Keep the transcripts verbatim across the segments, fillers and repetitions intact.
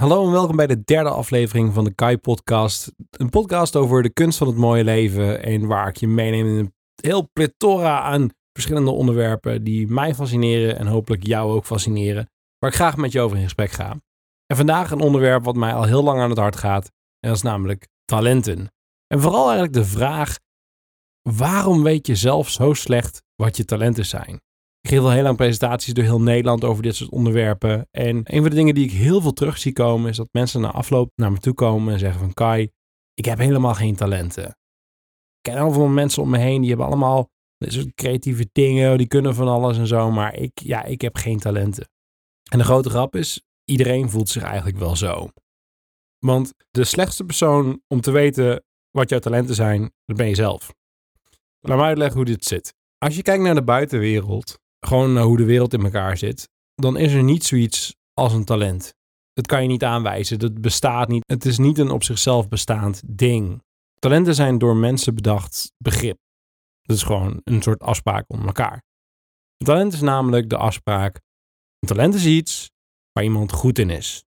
Hallo en welkom bij de derde aflevering van de Kai Podcast. Een podcast over de kunst van het mooie leven en waar ik je meeneem in een heel plethora aan verschillende onderwerpen die mij fascineren en hopelijk jou ook fascineren, waar ik graag met je over in gesprek ga. En vandaag een onderwerp wat mij al heel lang aan het hart gaat en dat is namelijk talenten. En vooral eigenlijk de vraag, waarom weet je zelf zo slecht wat je talenten zijn? Ik geef al heel lang presentaties door heel Nederland over dit soort onderwerpen. En een van de dingen die ik heel veel terug zie komen is dat mensen na afloop naar me toe komen en zeggen van Kai, ik heb helemaal geen talenten. Ik ken heel veel mensen om me heen, die hebben allemaal dit soort creatieve dingen, die kunnen van alles en zo. Maar ik, ja, ik heb geen talenten. En de grote grap is, iedereen voelt zich eigenlijk wel zo. Want de slechtste persoon om te weten wat jouw talenten zijn, dat ben je zelf. Laat me uitleggen hoe dit zit. Als je kijkt naar de buitenwereld, gewoon naar hoe de wereld in elkaar zit, dan is er niet zoiets als een talent. Dat kan je niet aanwijzen, dat bestaat niet. Het is niet een op zichzelf bestaand ding. Talenten zijn door mensen bedacht begrip. Dat is gewoon een soort afspraak onder elkaar. Een talent is namelijk de afspraak. Een talent is iets waar iemand goed in is.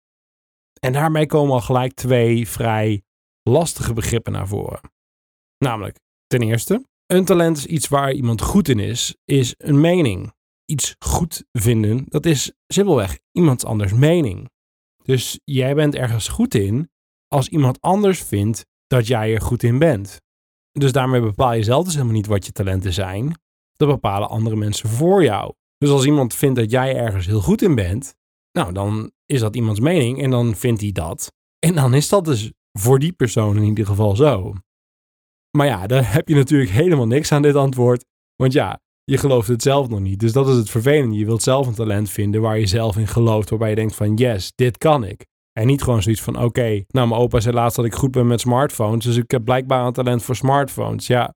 En daarmee komen al gelijk twee vrij lastige begrippen naar voren. Namelijk, ten eerste, een talent is iets waar iemand goed in is, is een mening. Iets goed vinden, dat is simpelweg iemand anders mening. Dus jij bent ergens goed in als iemand anders vindt dat jij er goed in bent. Dus daarmee bepaal je zelf dus helemaal niet wat je talenten zijn. Dat bepalen andere mensen voor jou. Dus als iemand vindt dat jij ergens heel goed in bent, nou dan is dat iemands mening en dan vindt hij dat. En dan is dat dus voor die persoon in ieder geval zo. Maar ja, daar heb je natuurlijk helemaal niks aan dit antwoord. Want ja, je gelooft het zelf nog niet. Dus dat is het vervelende. Je wilt zelf een talent vinden waar je zelf in gelooft. Waarbij je denkt van yes, dit kan ik. En niet gewoon zoiets van oké, okay, nou mijn opa zei laatst dat ik goed ben met smartphones. Dus ik heb blijkbaar een talent voor smartphones. Ja,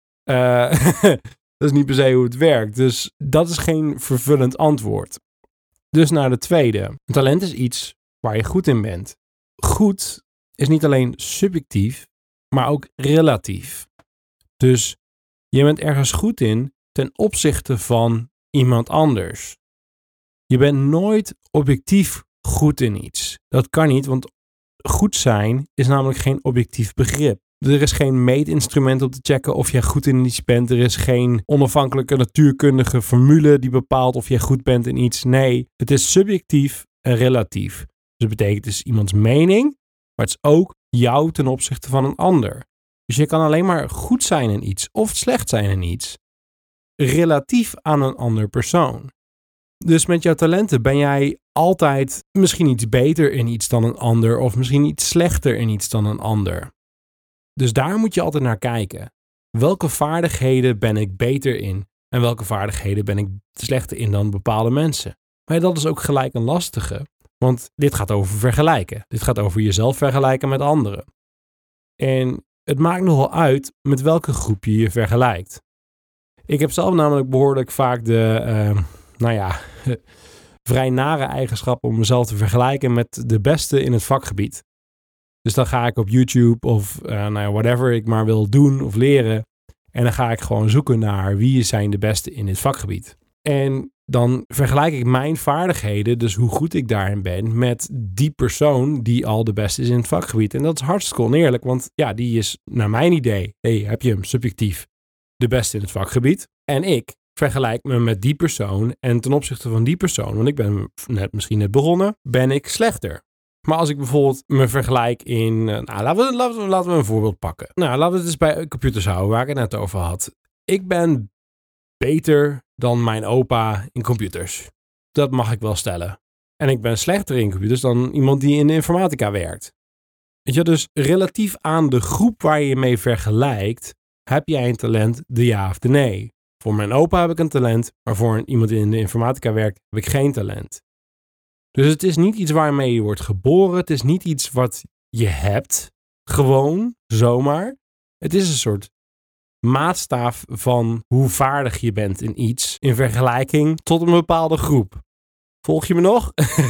uh, dat is niet per se hoe het werkt. Dus dat is geen vervullend antwoord. Dus naar de tweede. Een talent is iets waar je goed in bent. Goed is niet alleen subjectief, maar ook relatief. Dus je bent ergens goed in ten opzichte van iemand anders. Je bent nooit objectief goed in iets. Dat kan niet, want goed zijn is namelijk geen objectief begrip. Er is geen meetinstrument om te checken of jij goed in iets bent. Er is geen onafhankelijke natuurkundige formule die bepaalt of jij goed bent in iets. Nee, het is subjectief en relatief. Dus dat betekent het is iemands mening, maar het is ook jou ten opzichte van een ander. Dus je kan alleen maar goed zijn in iets of slecht zijn in iets relatief aan een ander persoon. Dus met jouw talenten ben jij altijd misschien iets beter in iets dan een ander of misschien iets slechter in iets dan een ander. Dus daar moet je altijd naar kijken. Welke vaardigheden ben ik beter in en welke vaardigheden ben ik slechter in dan bepaalde mensen? Maar dat is ook gelijk een lastige, want dit gaat over vergelijken. Dit gaat over jezelf vergelijken met anderen. En het maakt nogal uit met welke groep je je vergelijkt. Ik heb zelf namelijk behoorlijk vaak de, uh, nou ja, vrij nare eigenschap om mezelf te vergelijken met de beste in het vakgebied. Dus dan ga ik op YouTube of uh, nou ja, whatever ik maar wil doen of leren. En dan ga ik gewoon zoeken naar wie zijn de beste in dit vakgebied. En dan vergelijk ik mijn vaardigheden, dus hoe goed ik daarin ben, met die persoon die al de beste is in het vakgebied. En dat is hartstikke oneerlijk, want ja, die is naar mijn idee, hey, heb je hem subjectief de beste in het vakgebied. En ik vergelijk me met die persoon en ten opzichte van die persoon, want ik ben net, misschien net begonnen, ben ik slechter. Maar als ik bijvoorbeeld me vergelijk in, nou, laten we, laten we, laten we een voorbeeld pakken. Nou, laten we het eens bij computers houden, waar ik het net over had. Ik ben beter dan mijn opa in computers. Dat mag ik wel stellen. En ik ben slechter in computers dan iemand die in de informatica werkt. Weet je, dus relatief aan de groep waar je je mee vergelijkt, heb jij een talent, de ja of de nee. Voor mijn opa heb ik een talent, maar voor iemand die in de informatica werkt, heb ik geen talent. Dus het is niet iets waarmee je wordt geboren. Het is niet iets wat je hebt, gewoon, zomaar. Het is een soort maatstaaf van hoe vaardig je bent in iets in vergelijking tot een bepaalde groep. Volg je me nog?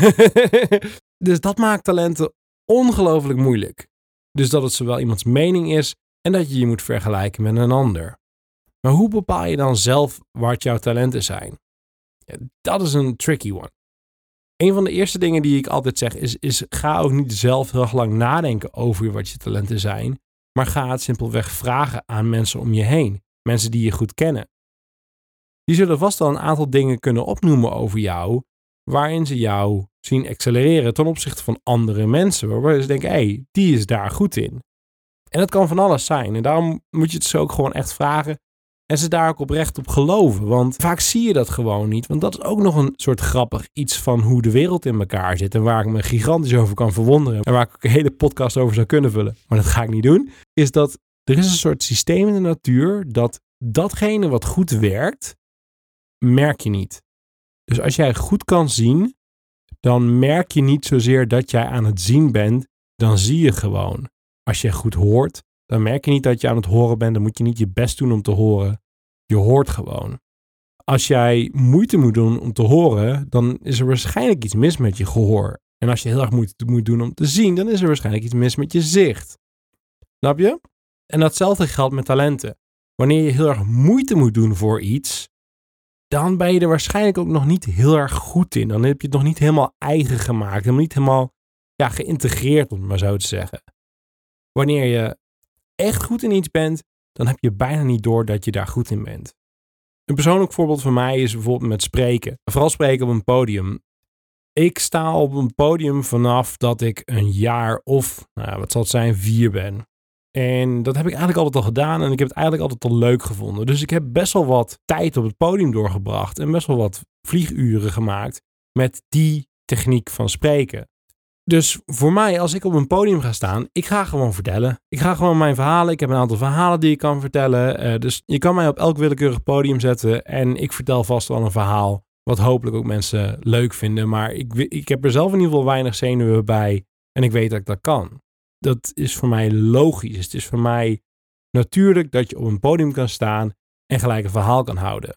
Dus dat maakt talenten ongelooflijk moeilijk. Dus dat het zowel iemands mening is en dat je je moet vergelijken met een ander. Maar hoe bepaal je dan zelf wat jouw talenten zijn? Ja, dat is een tricky one. Een van de eerste dingen die ik altijd zeg is, is ga ook niet zelf heel erg lang nadenken over wat je talenten zijn. Maar ga het simpelweg vragen aan mensen om je heen. Mensen die je goed kennen. Die zullen vast wel een aantal dingen kunnen opnoemen over jou. Waarin ze jou zien accelereren ten opzichte van andere mensen. Waarbij ze denken, hé, hey, die is daar goed in. En dat kan van alles zijn. En daarom moet je het ze ook gewoon echt vragen. En ze daar ook oprecht op geloven. Want vaak zie je dat gewoon niet. Want dat is ook nog een soort grappig iets van hoe de wereld in elkaar zit. En waar ik me gigantisch over kan verwonderen. En waar ik ook een hele podcast over zou kunnen vullen. Maar dat ga ik niet doen. Is dat er is een soort systeem in de natuur. Dat datgene wat goed werkt, merk je niet. Dus als jij goed kan zien, dan merk je niet zozeer dat jij aan het zien bent. Dan zie je gewoon. Als je goed hoort, dan merk je niet dat je aan het horen bent. Dan moet je niet je best doen om te horen. Je hoort gewoon. Als jij moeite moet doen om te horen, dan is er waarschijnlijk iets mis met je gehoor. En als je heel erg moeite moet doen om te zien, dan is er waarschijnlijk iets mis met je zicht. Snap je? En datzelfde geldt met talenten. Wanneer je heel erg moeite moet doen voor iets, dan ben je er waarschijnlijk ook nog niet heel erg goed in. Dan heb je het nog niet helemaal eigen gemaakt. Nog niet helemaal ja, geïntegreerd, om het maar zo te zeggen. Wanneer je echt goed in iets bent, dan heb je bijna niet door dat je daar goed in bent. Een persoonlijk voorbeeld van mij is bijvoorbeeld met spreken. Vooral spreken op een podium. Ik sta op een podium vanaf dat ik een jaar of, nou, wat zal het zijn, vier ben. En dat heb ik eigenlijk altijd al gedaan en ik heb het eigenlijk altijd al leuk gevonden. Dus ik heb best wel wat tijd op het podium doorgebracht en best wel wat vlieguren gemaakt met die techniek van spreken. Dus voor mij, als ik op een podium ga staan, ik ga gewoon vertellen. Ik ga gewoon mijn verhalen. Ik heb een aantal verhalen die ik kan vertellen. Uh, dus je kan mij op elk willekeurig podium zetten en ik vertel vast wel een verhaal wat hopelijk ook mensen leuk vinden. Maar ik, ik heb er zelf in ieder geval weinig zenuwen bij en ik weet dat ik dat kan. Dat is voor mij logisch. Het is voor mij natuurlijk dat je op een podium kan staan en gelijk een verhaal kan houden.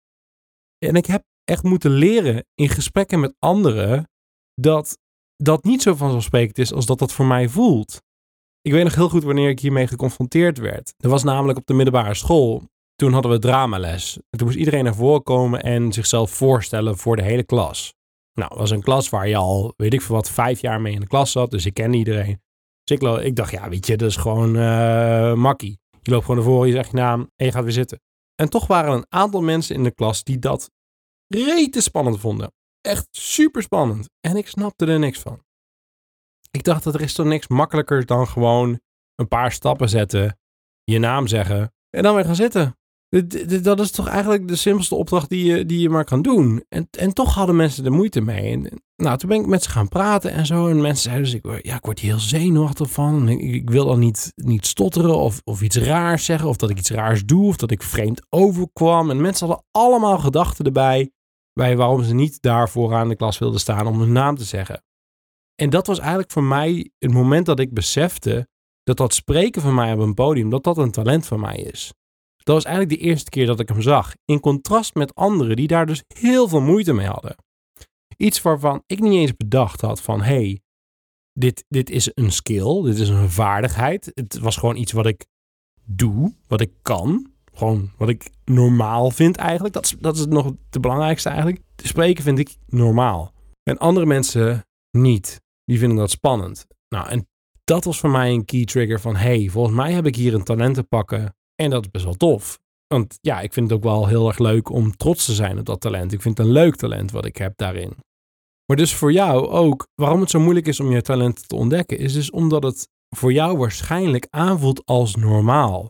En ik heb echt moeten leren in gesprekken met anderen dat dat niet zo vanzelfsprekend is als dat dat voor mij voelt. Ik weet nog heel goed wanneer ik hiermee geconfronteerd werd. Dat was namelijk op de middelbare school. Toen hadden we dramales. En toen moest iedereen naar voren komen en zichzelf voorstellen voor de hele klas. Nou, dat was een klas waar je al, weet ik veel wat, vijf jaar mee in de klas zat. Dus ik kende iedereen. Dus ik, lo- ik dacht, ja, weet je, dat is gewoon uh, makkie. Je loopt gewoon naar voren, je zegt je naam en je gaat weer zitten. En toch waren er een aantal mensen in de klas die dat rete spannend vonden. Echt super spannend. En ik snapte er niks van. Ik dacht, dat er is toch niks makkelijker dan gewoon een paar stappen zetten, je naam zeggen en dan weer gaan zitten. Dat is toch eigenlijk de simpelste opdracht die je, die je maar kan doen. En, en toch hadden mensen er moeite mee. En, nou, toen ben ik met ze gaan praten en zo. En mensen zeiden dus, ik, ja, ik word hier heel zenuwachtig van. Ik, ik wil dan niet, niet stotteren of, of iets raars zeggen. Of dat ik iets raars doe. Of dat ik vreemd overkwam. En mensen hadden allemaal gedachten erbij. Bij waarom ze niet daar vooraan de klas wilden staan om hun naam te zeggen. En dat was eigenlijk voor mij het moment dat ik besefte dat dat spreken van mij op een podium, dat dat een talent van mij is. Dat was eigenlijk de eerste keer dat ik hem zag. In contrast met anderen die daar dus heel veel moeite mee hadden. Iets waarvan ik niet eens bedacht had van, hé, hey, dit, dit is een skill, dit is een vaardigheid. Het was gewoon iets wat ik doe, wat ik kan. Gewoon wat ik normaal vind eigenlijk. Dat is, dat is nog het belangrijkste eigenlijk. Te spreken vind ik normaal. En andere mensen niet. Die vinden dat spannend. Nou, en dat was voor mij een key trigger van, hé, hey, volgens mij heb ik hier een talent te pakken. En dat is best wel tof. Want ja, ik vind het ook wel heel erg leuk om trots te zijn op dat talent. Ik vind het een leuk talent wat ik heb daarin. Maar dus voor jou ook, waarom het zo moeilijk is om je talent te ontdekken, is dus omdat het voor jou waarschijnlijk aanvoelt als normaal.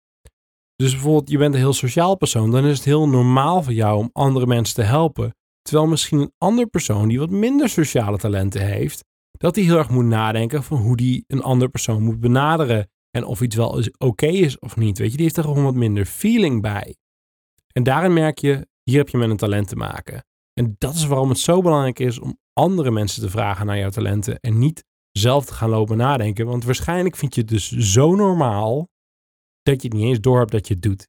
Dus bijvoorbeeld, je bent een heel sociaal persoon, dan is het heel normaal voor jou om andere mensen te helpen. Terwijl misschien een ander persoon die wat minder sociale talenten heeft, dat die heel erg moet nadenken van hoe die een ander persoon moet benaderen. En of iets wel oké okay is of niet. Weet je, die heeft er gewoon wat minder feeling bij. En daarin merk je, hier heb je met een talent te maken. En dat is waarom het zo belangrijk is om andere mensen te vragen naar jouw talenten. En niet zelf te gaan lopen nadenken. Want waarschijnlijk vind je het dus zo normaal dat je het niet eens doorhebt dat je het doet.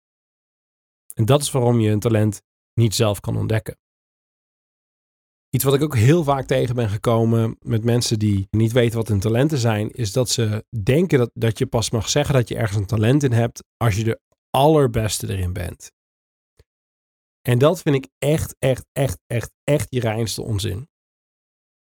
En dat is waarom je een talent niet zelf kan ontdekken. Iets wat ik ook heel vaak tegen ben gekomen met mensen die niet weten wat hun talenten zijn, is dat ze denken dat, dat je pas mag zeggen dat je ergens een talent in hebt als je de allerbeste erin bent. En dat vind ik echt, echt, echt, echt, echt je reinste onzin.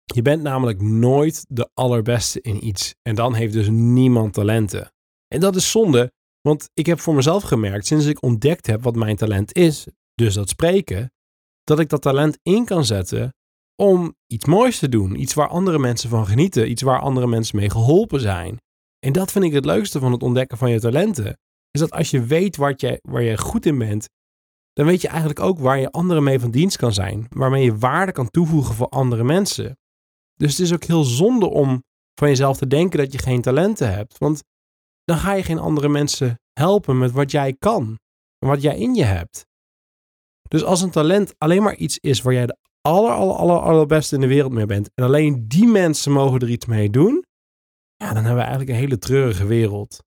Je bent namelijk nooit de allerbeste in iets. En dan heeft dus niemand talenten. En dat is zonde, want ik heb voor mezelf gemerkt, sinds ik ontdekt heb wat mijn talent is, dus dat spreken, dat ik dat talent in kan zetten om iets moois te doen. Iets waar andere mensen van genieten. Iets waar andere mensen mee geholpen zijn. En dat vind ik het leukste van het ontdekken van je talenten. Is dat als je weet wat je, waar je goed in bent, dan weet je eigenlijk ook waar je anderen mee van dienst kan zijn. Waarmee je waarde kan toevoegen voor andere mensen. Dus het is ook heel zonde om van jezelf te denken dat je geen talenten hebt. Want dan ga je geen andere mensen helpen met wat jij kan. En wat jij in je hebt. Dus als een talent alleen maar iets is waar jij de aller, aller, aller, allerbeste in de wereld mee bent. En alleen die mensen mogen er iets mee doen. Ja, dan hebben we eigenlijk een hele treurige wereld.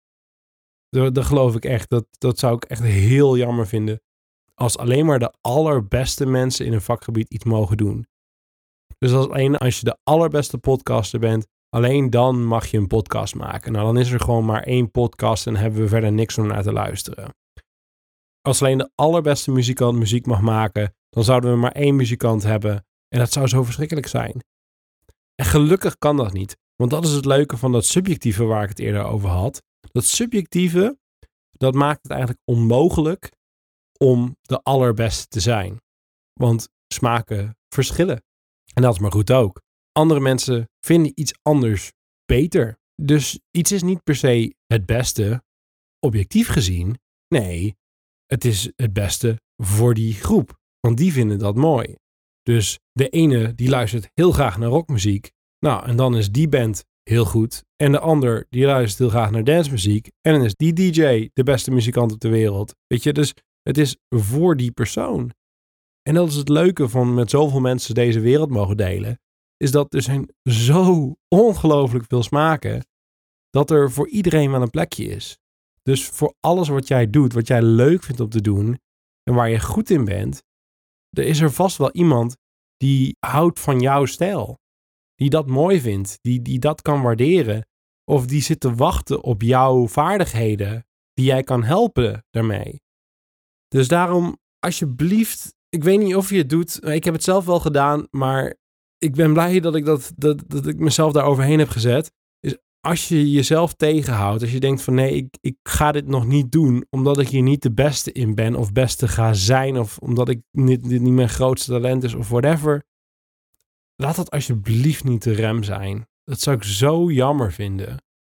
Dat, dat geloof ik echt. Dat, dat zou ik echt heel jammer vinden. Als alleen maar de allerbeste mensen in een vakgebied iets mogen doen. Dus als, alleen als je de allerbeste podcaster bent, alleen dan mag je een podcast maken. Nou, dan is er gewoon maar één podcast en hebben we verder niks om naar te luisteren. Als alleen de allerbeste muzikant muziek mag maken, dan zouden we maar één muzikant hebben. En dat zou zo verschrikkelijk zijn. En gelukkig kan dat niet. Want dat is het leuke van dat subjectieve waar ik het eerder over had. Dat subjectieve, dat maakt het eigenlijk onmogelijk om de allerbeste te zijn. Want smaken verschillen. En dat is maar goed ook. Andere mensen vinden iets anders beter. Dus iets is niet per se het beste, objectief gezien. Nee, het is het beste voor die groep. Want die vinden dat mooi. Dus de ene die luistert heel graag naar rockmuziek. Nou, en dan is die band heel goed. En de ander die luistert heel graag naar dancemuziek. En dan is die D J de beste muzikant op de wereld. Weet je, dus het is voor die persoon. En dat is het leuke van met zoveel mensen deze wereld mogen delen. Is dat er zijn zo ongelooflijk veel smaken. Dat er voor iedereen wel een plekje is. Dus voor alles wat jij doet, wat jij leuk vindt om te doen. En waar je goed in bent. Er is er vast wel iemand die houdt van jouw stijl. Die dat mooi vindt. Die, die dat kan waarderen. Of die zit te wachten op jouw vaardigheden. Die jij kan helpen daarmee. Dus daarom, alsjeblieft. Ik weet niet of je het doet. Ik heb het zelf wel gedaan. Maar ik ben blij dat ik, dat, dat, dat ik mezelf daar overheen heb gezet. Dus als je jezelf tegenhoudt. Als je denkt van nee, ik, ik ga dit nog niet doen. Omdat ik hier niet de beste in ben. Of beste ga zijn. Of omdat ik niet, dit niet mijn grootste talent is. Of whatever. Laat dat alsjeblieft niet de rem zijn. Dat zou ik zo jammer vinden.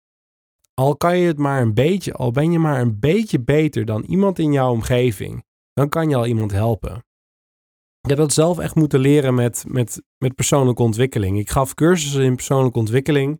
Al kan je het maar een beetje. Al ben je maar een beetje beter dan iemand in jouw omgeving. Dan kan je al iemand helpen. Ik heb dat zelf echt moeten leren met, met, met persoonlijke ontwikkeling. Ik gaf cursussen in persoonlijke ontwikkeling.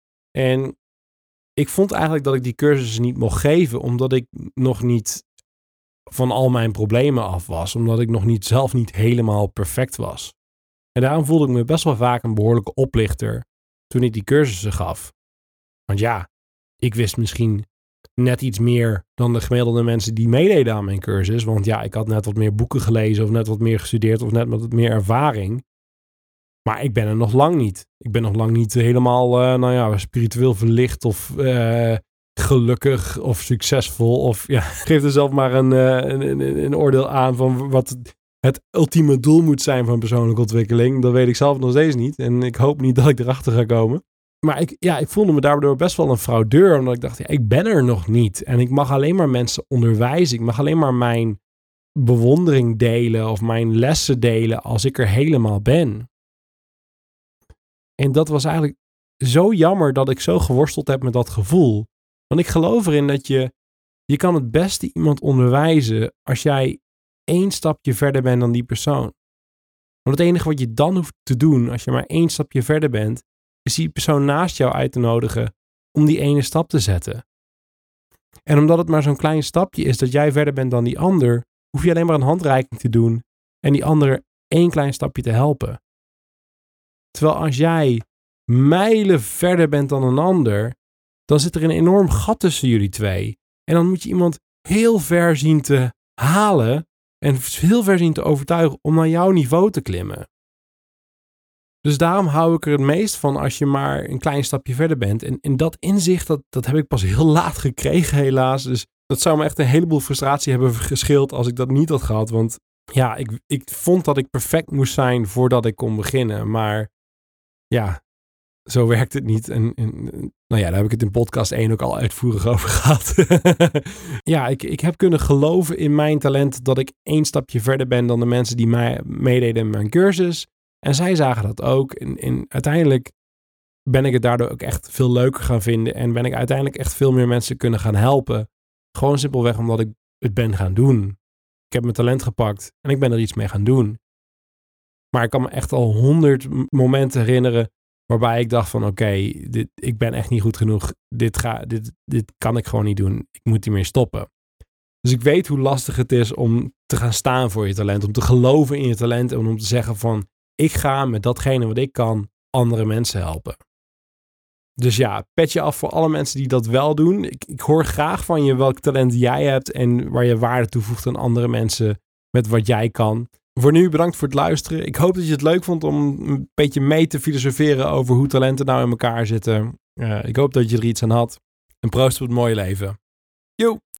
En ik vond eigenlijk dat ik die cursussen niet mocht geven. Omdat ik nog niet van al mijn problemen af was. Omdat ik nog niet, zelf niet helemaal perfect was. En daarom voelde ik me best wel vaak een behoorlijke oplichter. Toen ik die cursussen gaf. Want ja, ik wist misschien net iets meer dan de gemiddelde mensen die meededen aan mijn cursus. Want ja, ik had net wat meer boeken gelezen of net wat meer gestudeerd of net wat meer ervaring. Maar ik ben er nog lang niet. Ik ben nog lang niet helemaal, uh, nou ja, spiritueel verlicht of uh, gelukkig of succesvol. Of ja, geef er zelf maar een, uh, een, een, een oordeel aan van wat het ultieme doel moet zijn van persoonlijke ontwikkeling. Dat weet ik zelf nog steeds niet. En ik hoop niet dat ik erachter ga komen. Maar ik, ja, ik voelde me daardoor best wel een fraudeur. Omdat ik dacht, ja, ik ben er nog niet. En ik mag alleen maar mensen onderwijzen. Ik mag alleen maar mijn bewondering delen. Of mijn lessen delen als ik er helemaal ben. En dat was eigenlijk zo jammer dat ik zo geworsteld heb met dat gevoel. Want ik geloof erin dat je... Je kan het beste iemand onderwijzen als jij één stapje verder bent dan die persoon. Want het enige wat je dan hoeft te doen als je maar één stapje verder bent... is die persoon naast jou uit te nodigen om die ene stap te zetten. En omdat het maar zo'n klein stapje is dat jij verder bent dan die ander, hoef je alleen maar een handreiking te doen en die ander één klein stapje te helpen. Terwijl als jij mijlen verder bent dan een ander, dan zit er een enorm gat tussen jullie twee. En dan moet je iemand heel ver zien te halen en heel ver zien te overtuigen om naar jouw niveau te klimmen. Dus daarom hou ik er het meest van als je maar een klein stapje verder bent. En, en dat inzicht, dat, dat heb ik pas heel laat gekregen helaas. Dus dat zou me echt een heleboel frustratie hebben gescheeld als ik dat niet had gehad. Want ja, ik, ik vond dat ik perfect moest zijn voordat ik kon beginnen. Maar ja, zo werkt het niet. En, en nou ja, daar heb ik het in podcast één ook al uitvoerig over gehad. ja, ik, ik heb kunnen geloven in mijn talent dat ik één stapje verder ben dan de mensen die mij meededen in mijn cursus. En zij zagen dat ook. En, en uiteindelijk ben ik het daardoor ook echt veel leuker gaan vinden. En ben ik uiteindelijk echt veel meer mensen kunnen gaan helpen. Gewoon simpelweg omdat ik het ben gaan doen. Ik heb mijn talent gepakt en ik ben er iets mee gaan doen. Maar ik kan me echt al honderd momenten herinneren waarbij ik dacht van oké, okay, dit, ik ben echt niet goed genoeg. Dit, ga, dit, dit kan ik gewoon niet doen. Ik moet hiermee stoppen. Dus ik weet hoe lastig het is om te gaan staan voor je talent. Om te geloven in je talent en om te zeggen van ik ga met datgene wat ik kan andere mensen helpen. Dus ja, pet je af voor alle mensen die dat wel doen. Ik, ik hoor graag van je welk talent jij hebt en waar je waarde toevoegt aan andere mensen met wat jij kan. Voor nu bedankt voor het luisteren. Ik hoop dat je het leuk vond om een beetje mee te filosoferen over hoe talenten nou in elkaar zitten. Uh, ik hoop dat je er iets aan had. En proost op het mooie leven. Yo!